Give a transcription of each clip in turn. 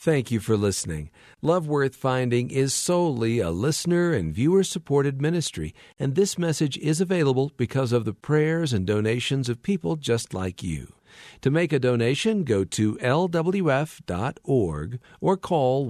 Thank you for listening. Love Worth Finding is solely a listener and viewer-supported ministry, and this message is available because of the prayers and donations of people just like you. To make a donation, go to lwf.org or call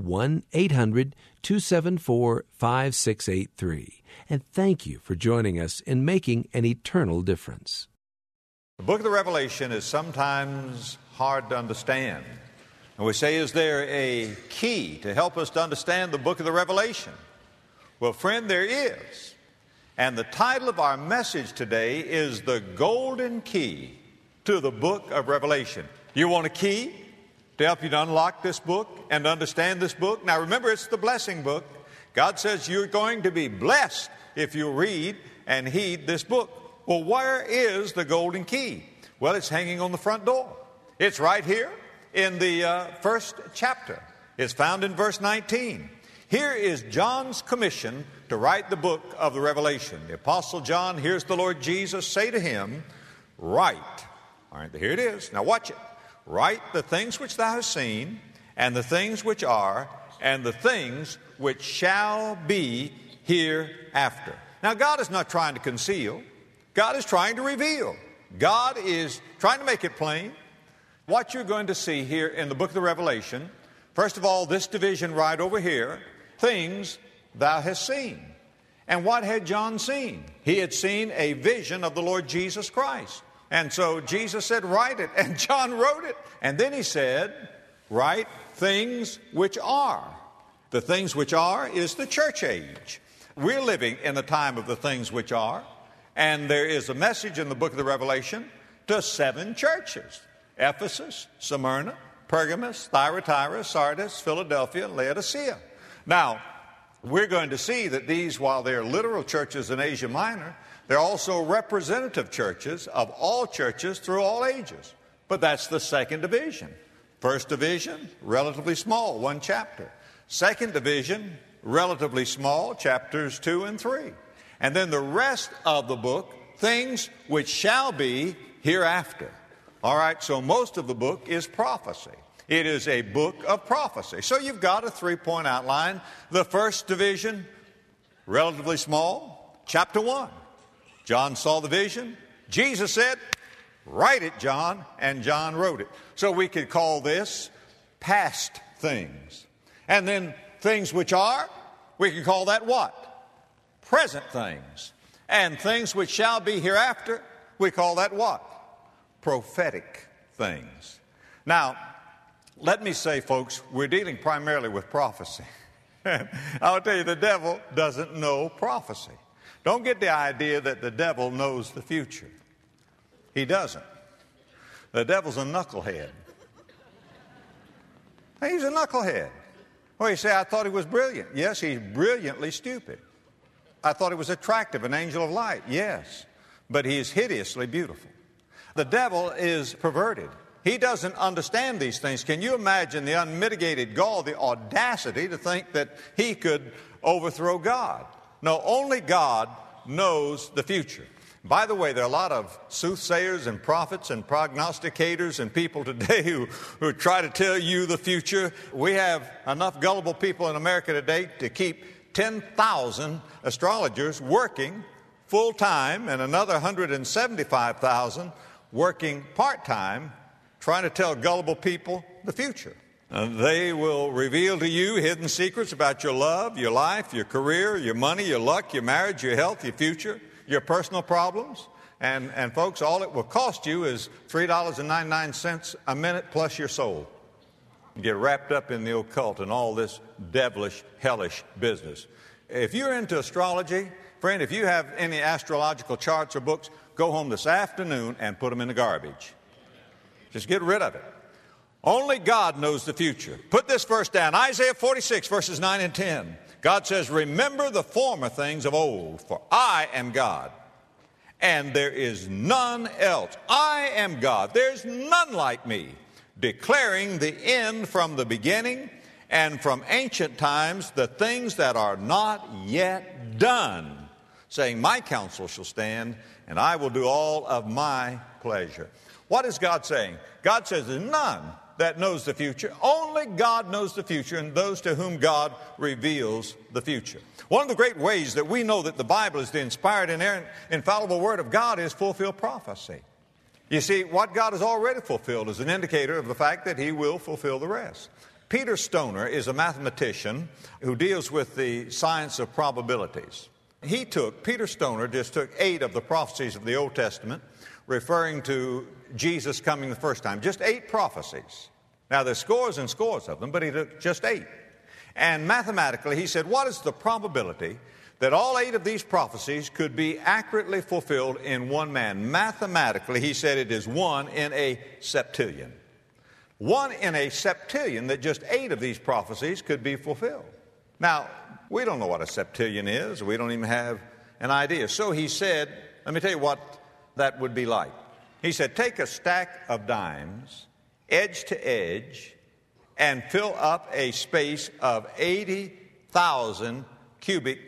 1-800-274-5683. And thank you for joining us in making an eternal difference. The book of the Revelation is sometimes hard to understand. And we say, is there a key to help us to understand the book of the Revelation? Well, friend, there is. And the title of our message today is The Golden Key to the Book of Revelation. You want a key to help you to unlock this book and understand this book? Now remember, it's the blessing book. God says you're going to be blessed if you read and heed this book. Well, where is the golden key? Well, it's hanging on the front door. It's right here in the first chapter. It's found in verse 19. Here is John's commission to write the book of the Revelation. The Apostle John hears the Lord Jesus say to him, write. All right, here it is. Now watch it. Write the things which thou hast seen, and the things which are, and the things which shall be hereafter. Now God is not trying to conceal. God is trying to reveal. God is trying to make it plain. What you're going to see here in the book of the Revelation, first of all, this division right over here, things thou hast seen. And what had John seen? He had seen a vision of the Lord Jesus Christ. And so Jesus said, write it. And John wrote it. And then he said, write things which are. The things which are is the church age. We're living in the time of the things which are. And there is a message in the book of the Revelation to 7 churches: Ephesus, Smyrna, Pergamos, Thyatira, Sardis, Philadelphia, and Laodicea. Now, we're going to see that these, while they're literal churches in Asia Minor, they're also representative churches of all churches through all ages. But that's the second division. First division, relatively small, 1 chapter. Second division, relatively small, chapters 2 and 3. And then the rest of the book, things which shall be hereafter. All right, so most of the book is prophecy. It is a book of prophecy. So you've got a 3-point outline. The first division, relatively small, chapter 1. John saw the vision. Jesus said, write it, John, and John wrote it. So we could call this past things. And then things which are, we can call that what? Present things. And things which shall be hereafter, we call that what? Prophetic things. Now, let me say, folks, we're dealing primarily with prophecy. I'll tell you, the devil doesn't know prophecy. Don't get the idea that the devil knows the future. He doesn't. The devil's a knucklehead. He's a knucklehead. Well, you say, I thought he was brilliant. Yes, he's brilliantly stupid. I thought he was attractive, an angel of light. Yes, but he is hideously beautiful. The devil is perverted. He doesn't understand these things. Can you imagine the unmitigated gall, the audacity to think that he could overthrow God? No, only God knows the future. By the way, there are a lot of soothsayers and prophets and prognosticators and people today who try to tell you the future. We have enough gullible people in America today to keep 10,000 astrologers working full-time and another 175,000 working part-time, trying to tell gullible people the future. They will reveal to you hidden secrets about your love, your life, your career, your money, your luck, your marriage, your health, your future, your personal problems. And folks, all it will cost you is $3.99 a minute plus your soul. You get wrapped up in the occult and all this devilish, hellish business. If you're into astrology, friend, if you have any astrological charts or books, go home this afternoon and put them in the garbage. Just get rid of it. Only God knows the future. Put this verse down. Isaiah 46, verses 9 and 10. God says, remember the former things of old, for I am God, and there is none else. I am God. There's none like me, declaring the end from the beginning, and from ancient times the things that are not yet done, saying, my counsel shall stand, and I will do all of my pleasure. What is God saying? God says there's none that knows the future. Only God knows the future, and those to whom God reveals the future. One of the great ways that we know that the Bible is the inspired, inerrant, infallible Word of God is fulfilled prophecy. You see, what God has already fulfilled is an indicator of the fact that He will fulfill the rest. Peter Stoner is a mathematician who deals with the science of probabilities. Peter Stoner just took 8 of the prophecies of the Old Testament referring to Jesus coming the first time. Just 8 prophecies. Now, there's scores and scores of them, but he took just 8. And mathematically, he said, what is the probability that all 8 of these prophecies could be accurately fulfilled in one man? Mathematically, he said it is 1 in a septillion. 1 in a septillion that just 8 of these prophecies could be fulfilled. Now, we don't know what a septillion is. We don't even have an idea. So he said, let me tell you what that would be like. He said, take a stack of dimes, edge to edge, and fill up a space of 80,000 cubic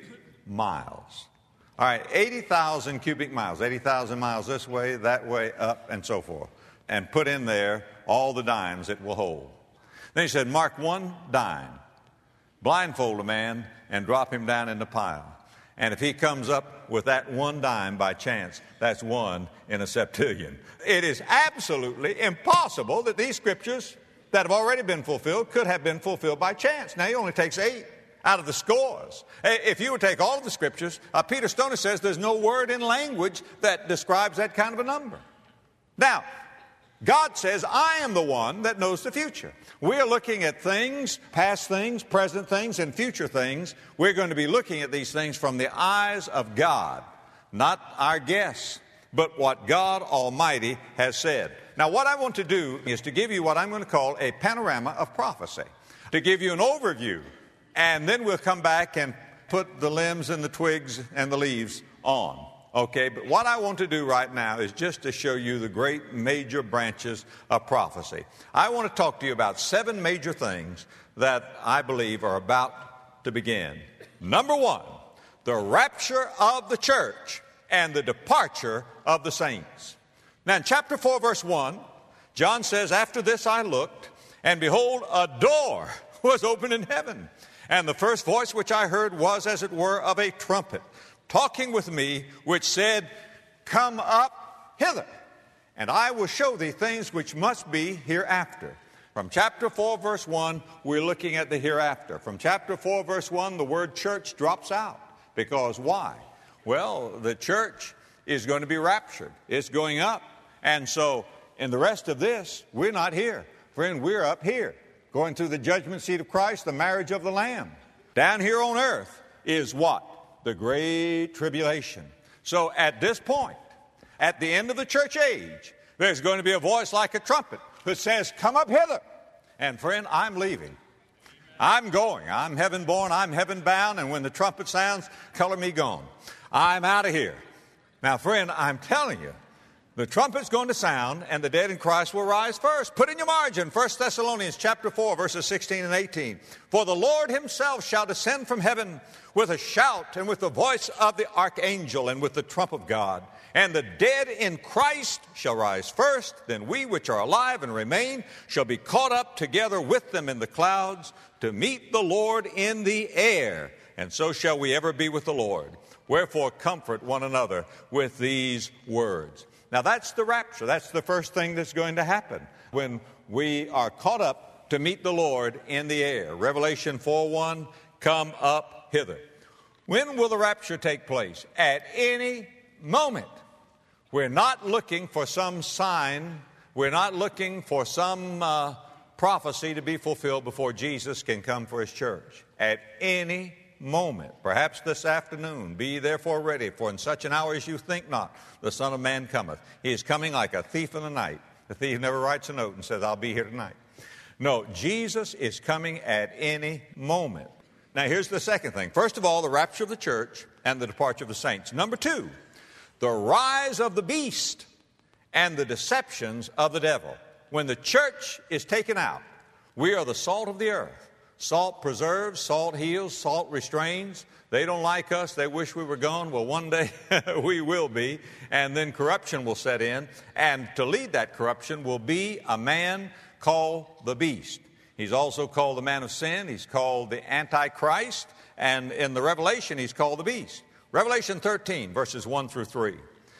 miles. All right, 80,000 cubic miles, 80,000 miles this way, that way, up, and so forth. And put in there all the dimes it will hold. Then he said, mark 1 dime, blindfold a man, and drop him down in the pile. And if he comes up with that 1 dime by chance, that's 1 in a septillion. It is absolutely impossible that these scriptures that have already been fulfilled could have been fulfilled by chance. Now, he only takes 8 out of the scores. If you would take all of the scriptures, Peter Stoner says there's no word in language that describes that kind of a number. Now, God says, I am the one that knows the future. We are looking at things, past things, present things, and future things. We're going to be looking at these things from the eyes of God, not our guess, but what God Almighty has said. Now, what I want to do is to give you what I'm going to call a panorama of prophecy, to give you an overview, and then we'll come back and put the limbs and the twigs and the leaves on. Okay, but what I want to do right now is just to show you the great major branches of prophecy. I want to talk to you about 7 major things that I believe are about to begin. Number 1, the rapture of the church and the departure of the saints. Now, in chapter 4, verse 1, John says, after this I looked, and behold, a door was opened in heaven. And the first voice which I heard was, as it were, of a trumpet, talking with me, which said, come up hither, and I will show thee things which must be hereafter. From chapter 4, verse 1, we're looking at the hereafter. From chapter 4, verse 1, the word church drops out. Because why? Well, the church is going to be raptured. It's going up. And so, in the rest of this, we're not here. Friend, we're up here, going through the judgment seat of Christ, the marriage of the Lamb. Down here on earth is what? The great tribulation. So at this point, at the end of the church age, there's going to be a voice like a trumpet that says, come up hither. And friend, I'm leaving. I'm going. I'm heaven born. I'm heaven bound. And when the trumpet sounds, color me gone. I'm out of here. Now, friend, I'm telling you, the trumpet's going to sound, and the dead in Christ will rise first. Put in your margin, 1 Thessalonians chapter 4, verses 16 and 18. For the Lord himself shall descend from heaven with a shout, and with the voice of the archangel, and with the trump of God. And the dead in Christ shall rise first. Then we which are alive and remain shall be caught up together with them in the clouds to meet the Lord in the air. And so shall we ever be with the Lord. Wherefore comfort one another with these words. Now, that's the rapture. That's the first thing that's going to happen when we are caught up to meet the Lord in the air. Revelation 4:1, come up hither. When will the rapture take place? At any moment. We're not looking for some sign. We're not looking for some prophecy to be fulfilled before Jesus can come for his church. At any moment, perhaps this afternoon, be ye therefore ready, for in such an hour as you think not, the Son of Man cometh. He is coming like a thief in the night. The thief never writes a note and says, I'll be here tonight. No, Jesus is coming at any moment. Now, here's the second thing. First of all, the rapture of the church and the departure of the saints. Number 2, the rise of the beast and the deceptions of the devil. When the church is taken out, we are the salt of the earth. Salt preserves, salt heals, salt restrains. They don't like us. They wish we were gone. Well, one day we will be, and then corruption will set in. And to lead that corruption will be a man called the beast. He's also called the man of sin. He's called the Antichrist. And in the Revelation, he's called the beast. Revelation 13, verses 1 through 3.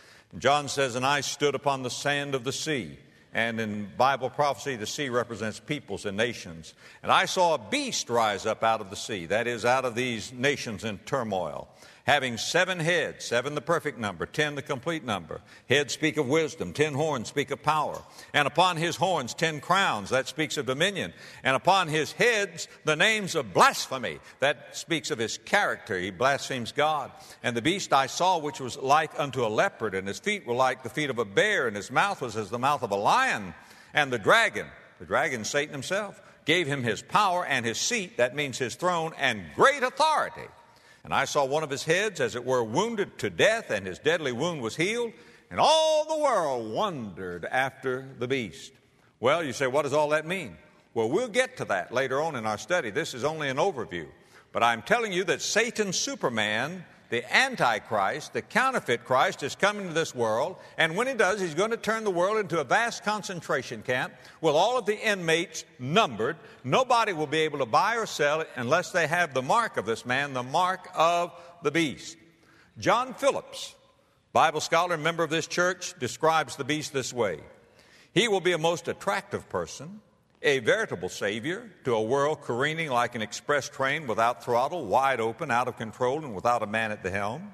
John says, "And I stood upon the sand of the sea." And in Bible prophecy, the sea represents peoples and nations. "And I saw a beast rise up out of the sea," that is, out of these nations in turmoil, "having 7 heads," 7 the perfect number, 10 the complete number. Heads speak of wisdom, 10 horns speak of power. "And upon his horns 10 crowns," that speaks of dominion. "And upon his heads the names of blasphemy," that speaks of his character. He blasphemes God. "And the beast I saw, which was like unto a leopard, and his feet were like the feet of a bear, and his mouth was as the mouth of a lion. And the dragon, Satan himself, gave him his power and his seat," that means his throne, "and great authority. And I saw one of his heads, as it were, wounded to death, and his deadly wound was healed. And all the world wondered after the beast." Well, you say, what does all that mean? Well, we'll get to that later on in our study. This is only an overview. But I'm telling you that Satan's Superman, the Antichrist, the counterfeit Christ, is coming to this world. And when he does, he's going to turn the world into a vast concentration camp with all of the inmates numbered. Nobody will be able to buy or sell it unless they have the mark of this man, the mark of the beast. John Phillips, Bible scholar and member of this church, describes the beast this way: "He will be a most attractive person, a veritable savior to a world careening like an express train without throttle, wide open, out of control, and without a man at the helm.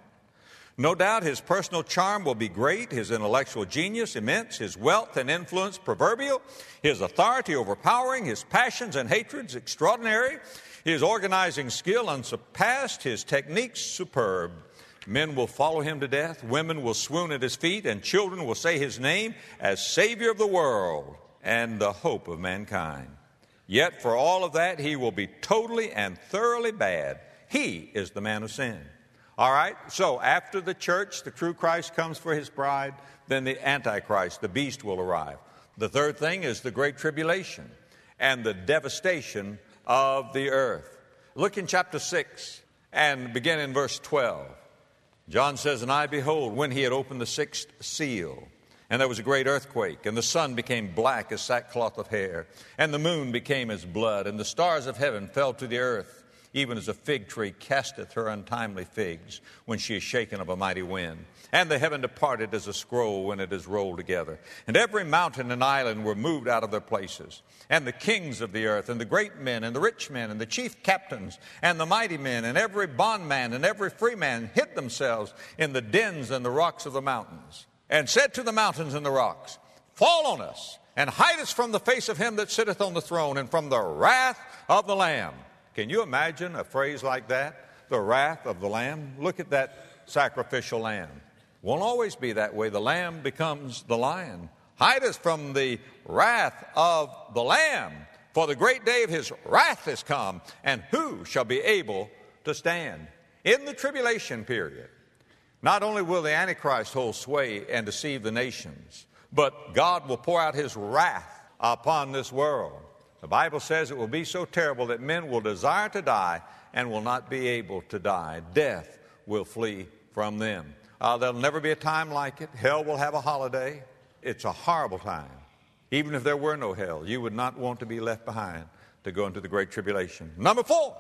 No doubt his personal charm will be great, his intellectual genius immense, his wealth and influence proverbial, his authority overpowering, his passions and hatreds extraordinary, his organizing skill unsurpassed, his techniques superb. Men will follow him to death, women will swoon at his feet, and children will say his name as Savior of the world and the hope of mankind. Yet for all of that, he will be totally and thoroughly bad. He is the man of sin." All right, so after the church, the true Christ comes for his bride, then the Antichrist, the beast, will arrive. The third thing is the Great Tribulation and the devastation of the earth. Look in chapter 6 and begin in verse 12. John says, "And I, behold, when he had opened the 6th seal, and there was a great earthquake, and the sun became black as sackcloth of hair, and the moon became as blood, and the stars of heaven fell to the earth, even as a fig tree casteth her untimely figs when she is shaken of a mighty wind. And the heaven departed as a scroll when it is rolled together. And every mountain and island were moved out of their places. And the kings of the earth, and the great men, and the rich men, and the chief captains, and the mighty men, and every bondman, and every free man hid themselves in the dens and the rocks of the mountains, and said to the mountains and the rocks, Fall on us, and hide us from the face of him that sitteth on the throne, and from the wrath of the Lamb." Can you imagine a phrase like that? The wrath of the Lamb. Look at that sacrificial lamb. Won't always be that way. The lamb becomes the lion. "Hide us from the wrath of the Lamb, for the great day of his wrath is come, and who shall be able to stand?" In the tribulation period, not only will the Antichrist hold sway and deceive the nations, but God will pour out his wrath upon this world. The Bible says it will be so terrible that men will desire to die and will not be able to die. Death will flee from them. There'll never be a time like it. Hell will have a holiday. It's a horrible time. Even if there were no hell, you would not want to be left behind to go into the Great Tribulation. Number 4,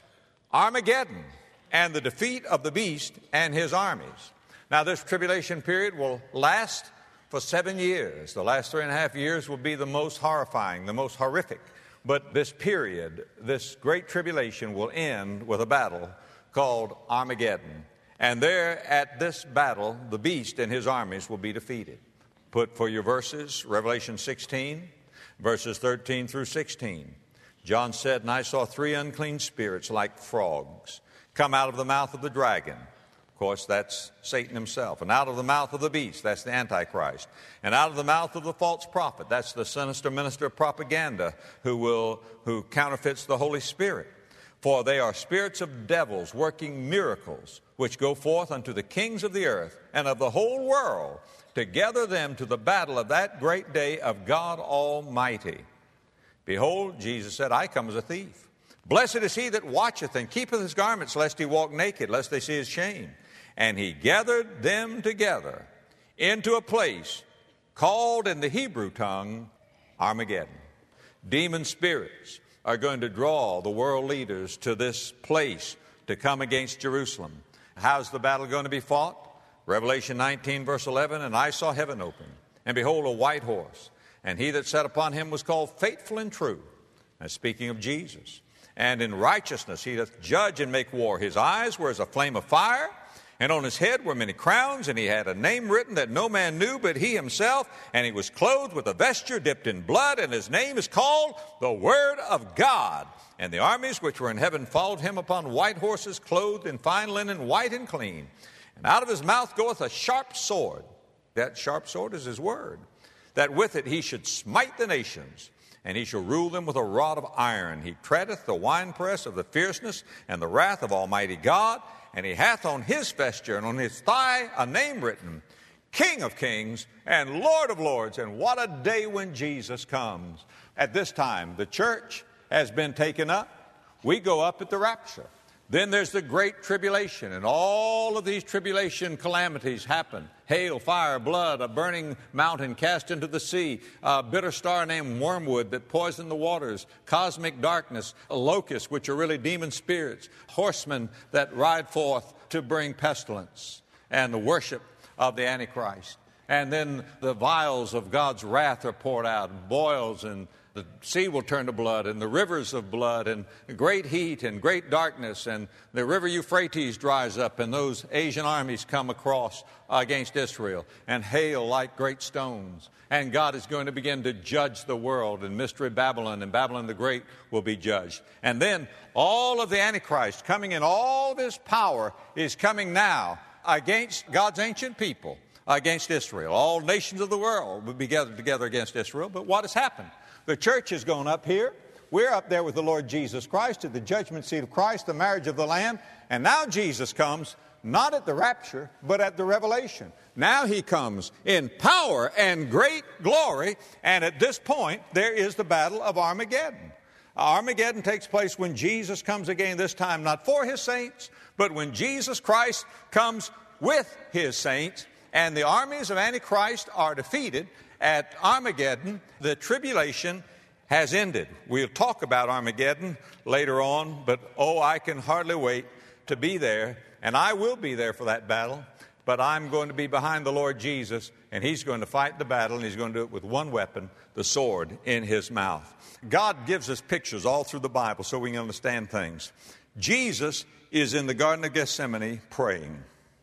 Armageddon and the defeat of the beast and his armies. Now, this tribulation period will last for 7 years. The last 3.5 years will be the most horrifying, the most horrific. But this period, this great tribulation, will end with a battle called Armageddon. And there at this battle, the beast and his armies will be defeated. Put for your verses, Revelation 16, verses 13 through 16. John said, "And I saw 3 unclean spirits like frogs come out of the mouth of the dragon." Of course, that's Satan himself. "And out of the mouth of the beast," that's the Antichrist. "And out of the mouth of the false prophet," that's the sinister minister of propaganda who counterfeits the Holy Spirit. "For they are spirits of devils working miracles, which go forth unto the kings of the earth and of the whole world, to gather them to the battle of that great day of God Almighty. Behold," Jesus said, "I come as a thief. Blessed is he that watcheth and keepeth his garments, lest he walk naked, lest they see his shame. And he gathered them together into a place called in the Hebrew tongue Armageddon." Demon spirits are going to draw the world leaders to this place to come against Jerusalem. How's the battle going to be fought? Revelation 19, verse 11, and I saw heaven open, and behold, a white horse, and he that sat upon him was called Faithful and True. Now, speaking of Jesus. And in righteousness he doth judge and make war. His eyes were as a flame of fire, and on his head were many crowns, and he had a name written that no man knew but he himself, and he was clothed with a vesture dipped in blood, and his name is called the Word of God. And the armies which were in heaven followed him upon white horses, clothed in fine linen, white and clean. And out of his mouth goeth a sharp sword. That sharp sword is his word. That with it he should smite the nations, and he shall rule them with a rod of iron. He treadeth the winepress of the fierceness and the wrath of Almighty God. And he hath on his vesture and on his thigh a name written, King of Kings and Lord of Lords. And what a day when Jesus comes. At this time, the church has been taken up. We go up at the rapture. Then there's the great tribulation, and all of these tribulation calamities happen. Hail, fire, blood, a burning mountain cast into the sea, a bitter star named wormwood that poisoned the waters, cosmic darkness, locusts, which are really demon spirits, horsemen that ride forth to bring pestilence, and the worship of the Antichrist. And then the vials of God's wrath are poured out, boils, and the sea will turn to blood, and the rivers of blood, and great heat and great darkness, and the river Euphrates dries up, and those Asian armies come across against Israel, and hail like great stones. And God is going to begin to judge the world, and Mystery Babylon and Babylon the Great will be judged. And then all of the Antichrist coming in, all of his power is coming now against God's ancient people, against Israel. All nations of the world will be gathered together against Israel. But what has happened? The church has gone up here. We're up there with the Lord Jesus Christ at the judgment seat of Christ, the marriage of the Lamb. And now Jesus comes, not at the rapture, but at the revelation. Now he comes in power and great glory. And at this point, there is the battle of Armageddon. Armageddon takes place when Jesus comes again, this time not for his saints, but when Jesus Christ comes with his saints. And the armies of Antichrist are defeated. At Armageddon, the tribulation has ended. We'll talk about Armageddon later on, but I can hardly wait to be there. And I will be there for that battle, but I'm going to be behind the Lord Jesus, and he's going to fight the battle, and he's going to do it with one weapon, the sword in his mouth. God gives us pictures all through the Bible so we can understand things. Jesus is in the Garden of Gethsemane praying.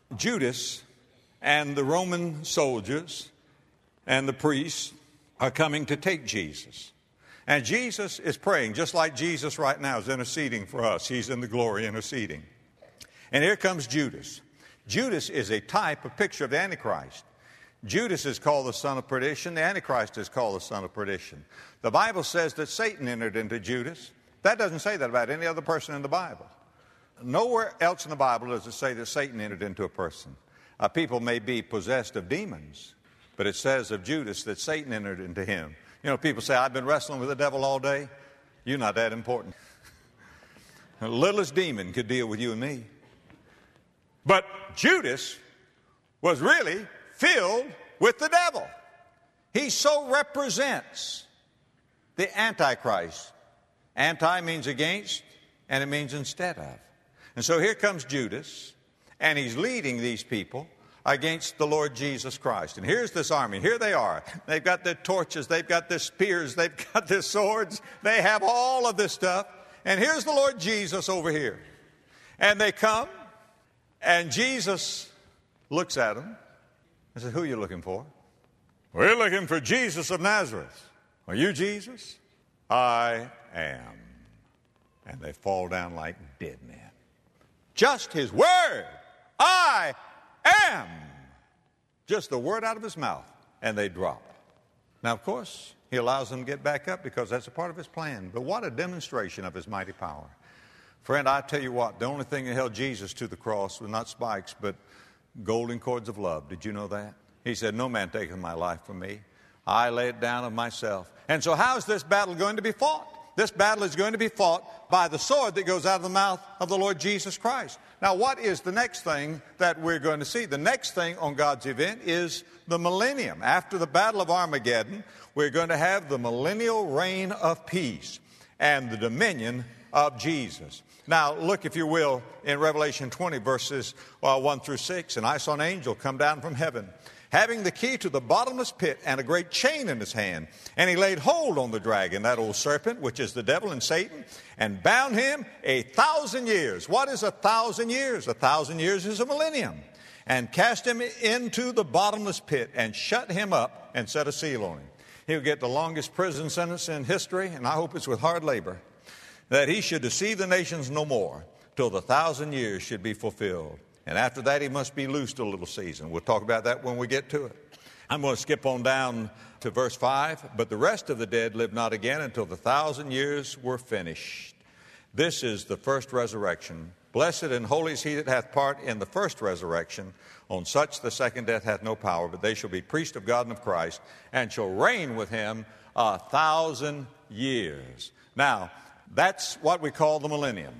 Judas and the Roman soldiers and the priests are coming to take Jesus. And Jesus is praying, just like Jesus right now is interceding for us. He's in the glory interceding. And here comes Judas. Judas is a type, a picture of the Antichrist. Judas is called the son of perdition. The Antichrist is called the son of perdition. The Bible says that Satan entered into Judas. That doesn't say that about any other person in the Bible. Nowhere else in the Bible does it say that Satan entered into a person. People may be possessed of demons, but it says of Judas that Satan entered into him. You know, people say, I've been wrestling with the devil all day. You're not that important. The littlest demon could deal with you and me. But Judas was really filled with the devil. He so represents the Antichrist. Anti means against, and it means instead of. And so here comes Judas, and he's leading these people against the Lord Jesus Christ. And here's this army. Here they are. They've got their torches. They've got their spears. They've got their swords. They have all of this stuff. And here's the Lord Jesus over here. And they come, and Jesus looks at them and says, who are you looking for? We're looking for Jesus of Nazareth. Are you Jesus? I am. And they fall down like dead men. Just his word. I am. Just the word out of his mouth, and they drop. Now, of course, he allows them to get back up because that's a part of his plan. But what a demonstration of his mighty power. Friend, I tell you what, the only thing that held Jesus to the cross was not spikes, but golden cords of love. Did you know that? He said, no man taketh my life from me. I lay it down of myself. And so how's this battle going to be fought? This battle is going to be fought by the sword that goes out of the mouth of the Lord Jesus Christ. Now, what is the next thing that we're going to see? The next thing on God's event is the millennium. After the Battle of Armageddon, we're going to have the millennial reign of peace and the dominion of Jesus. Now, look, if you will, in Revelation 20, verses 1 through 6. And I saw an angel come down from heaven, having the key to the bottomless pit and a great chain in his hand. And he laid hold on the dragon, that old serpent, which is the devil and Satan, and bound him 1,000 years. What is 1,000 years? 1,000 years is a millennium. And cast him into the bottomless pit and shut him up and set a seal on him. He'll get the longest prison sentence in history, and I hope it's with hard labor, that he should deceive the nations no more till the 1,000 years should be fulfilled. And after that, he must be loosed a little season. We'll talk about that when we get to it. I'm going to skip on down to verse 5. But the rest of the dead lived not again until the 1,000 years were finished. This is the first resurrection. Blessed and holy is he that hath part in the first resurrection. On such the second death hath no power, but they shall be priests of God and of Christ, and shall reign with him 1,000 years. Now, that's what we call the millennium.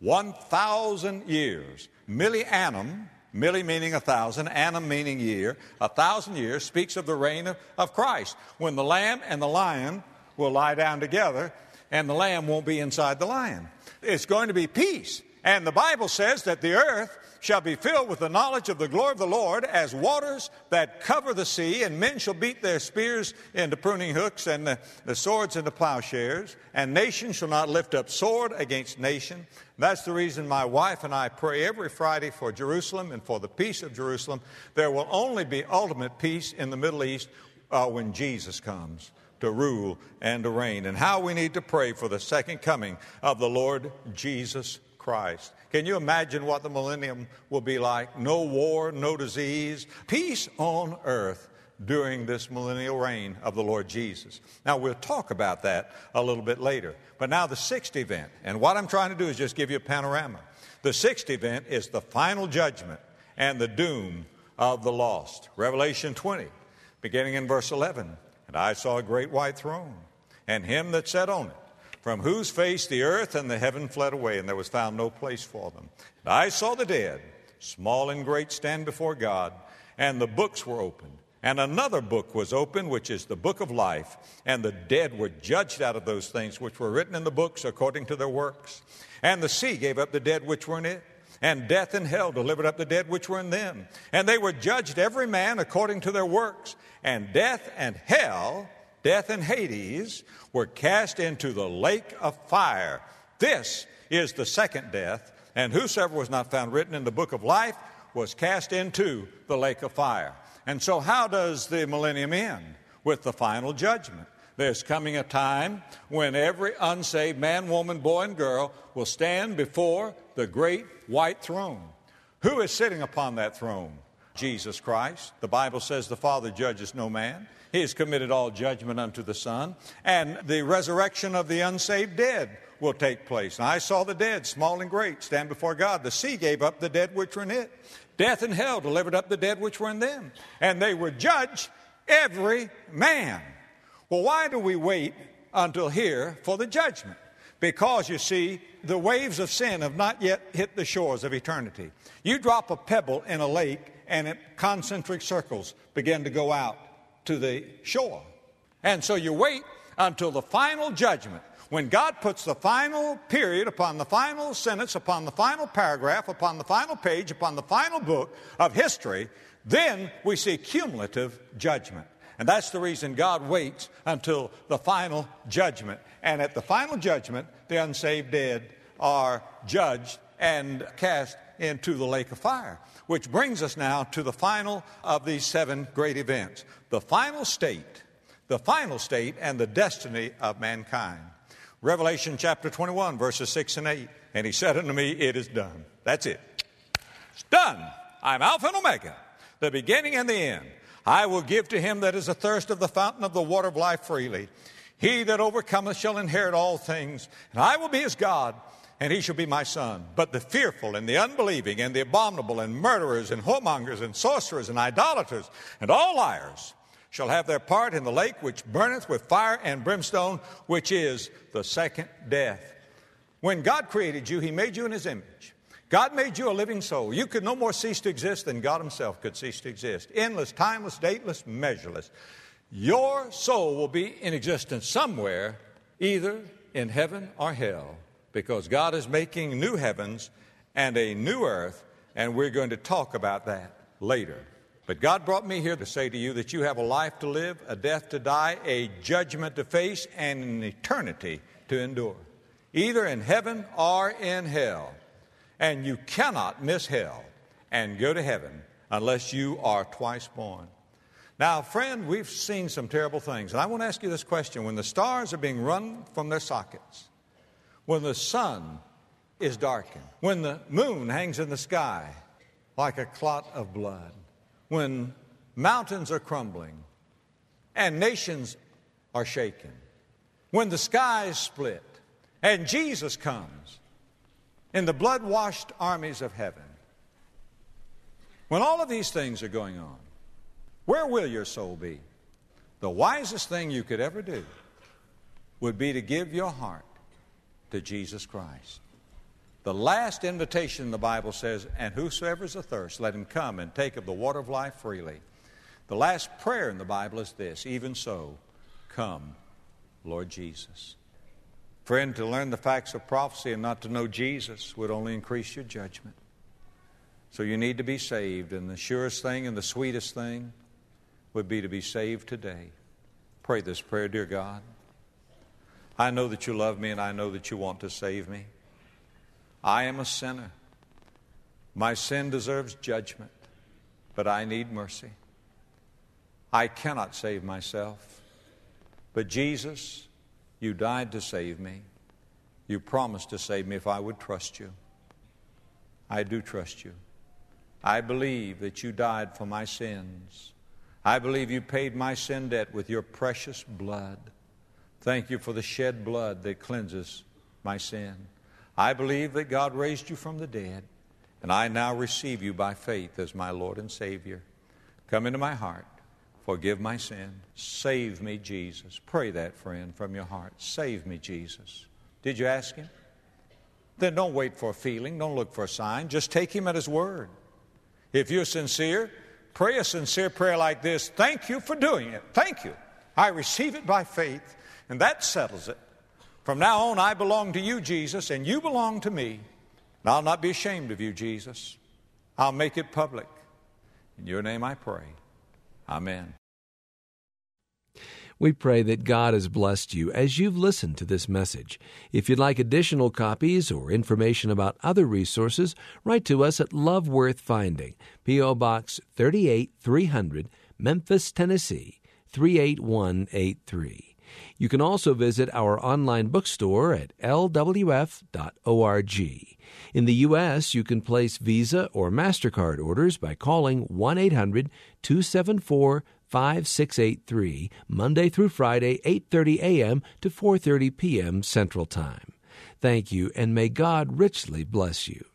1,000 years. Millennium, milli meaning 1,000, annum meaning year. 1,000 years speaks of the reign of Christ, when the lamb and the lion will lie down together, and the lamb won't be inside the lion. It's going to be peace. And the Bible says that the earth shall be filled with the knowledge of the glory of the Lord as waters that cover the sea, and men shall beat their spears into pruning hooks and the swords into plowshares, and nation shall not lift up sword against nation. That's the reason my wife and I pray every Friday for Jerusalem and for the peace of Jerusalem. There will only be ultimate peace in the Middle East when Jesus comes to rule and to reign, and how we need to pray for the second coming of the Lord Jesus Christ. Can you imagine what the millennium will be like? No war, no disease, peace on earth during this millennial reign of the Lord Jesus. Now, we'll talk about that a little bit later. But now the sixth event, and what I'm trying to do is just give you a panorama. The sixth event is the final judgment and the doom of the lost. Revelation 20, beginning in verse 11. And I saw a great white throne, and him that sat on it, from whose face the earth and the heaven fled away, and there was found no place for them. And I saw the dead, small and great, stand before God, and the books were opened. And another book was opened, which is the book of life. And the dead were judged out of those things which were written in the books according to their works. And the sea gave up the dead which were in it, and death and hell delivered up the dead which were in them. And they were judged every man according to their works. And death and hell, death and Hades, were cast into the lake of fire. This is the second death, and whosoever was not found written in the book of life was cast into the lake of fire. And so how does the millennium end? With the final judgment. There's coming a time when every unsaved man, woman, boy, and girl will stand before the great white throne. Who is sitting upon that throne? Jesus Christ. The Bible says the Father judges no man. He has committed all judgment unto the Son. And the resurrection of the unsaved dead will take place. And I saw the dead, small and great, stand before God. The sea gave up the dead which were in it. Death and hell delivered up the dead which were in them. And they were judged, every man. Well, why do we wait until here for the judgment? Because, you see, the waves of sin have not yet hit the shores of eternity. You drop a pebble in a lake, and concentric circles begin to go out to the shore. And so you wait until the final judgment, when God puts the final period upon the final sentence, upon the final paragraph, upon the final page, upon the final book of history, then we see cumulative judgment. And that's the reason God waits until the final judgment. And at the final judgment, the unsaved dead are judged and cast into the lake of fire. Which brings us now to the final of these seven great events. The final state and the destiny of mankind. Revelation chapter 21, verses 6 and 8. And he said unto me, it is done. That's it. It's done. I'm Alpha and Omega, the beginning and the end. I will give to him that is athirst of the fountain of the water of life freely. He that overcometh shall inherit all things, and I will be his God, and he shall be my son. But the fearful and the unbelieving and the abominable and murderers and whoremongers and sorcerers and idolaters and all liars shall have their part in the lake which burneth with fire and brimstone, which is the second death. When God created you, He made you in His image. God made you a living soul. You could no more cease to exist than God Himself could cease to exist. Endless, timeless, dateless, measureless. Your soul will be in existence somewhere, either in heaven or hell, because God is making new heavens and a new earth, and we're going to talk about that later. But God brought me here to say to you that you have a life to live, a death to die, a judgment to face, and an eternity to endure, either in heaven or in hell. And you cannot miss hell and go to heaven unless you are twice born. Now, friend, we've seen some terrible things. And I want to ask you this question. When the stars are being run from their sockets, when the sun is darkened, when the moon hangs in the sky like a clot of blood, when mountains are crumbling and nations are shaken, when the skies split and Jesus comes in the blood-washed armies of heaven, when all of these things are going on, where will your soul be? The wisest thing you could ever do would be to give your heart to Jesus Christ. The last invitation, the Bible says, and whosoever is athirst, let him come and take of the water of life freely. The last prayer in the Bible is this: even so, come, Lord Jesus. Friend, to learn the facts of prophecy and not to know Jesus would only increase your judgment. So you need to be saved, and the surest thing and the sweetest thing would be to be saved today. Pray this prayer: dear God, I know that you love me and I know that you want to save me. I am a sinner. My sin deserves judgment, but I need mercy. I cannot save myself. But Jesus, you died to save me. You promised to save me if I would trust you. I do trust you. I believe that you died for my sins. I believe you paid my sin debt with your precious blood. Thank you for the shed blood that cleanses my sin. I believe that God raised you from the dead, and I now receive you by faith as my Lord and Savior. Come into my heart. Forgive my sin. Save me, Jesus. Pray that, friend, from your heart. Save me, Jesus. Did you ask Him? Then don't wait for a feeling. Don't look for a sign. Just take Him at His word. If you're sincere, pray a sincere prayer like this: thank you for doing it. Thank you. I receive it by faith, and that settles it. From now on, I belong to you, Jesus, and you belong to me. And I'll not be ashamed of you, Jesus. I'll make it public. In your name I pray. Amen. We pray that God has blessed you as you've listened to this message. If you'd like additional copies or information about other resources, write to us at Love Worth Finding, P.O. Box 38300, Memphis, Tennessee, 38183. You can also visit our online bookstore at lwf.org. In the U.S., you can place Visa or MasterCard orders by calling 1-800-274-5683, Monday through Friday, 8:30 a.m. to 4:30 p.m. Central Time. Thank you, and may God richly bless you.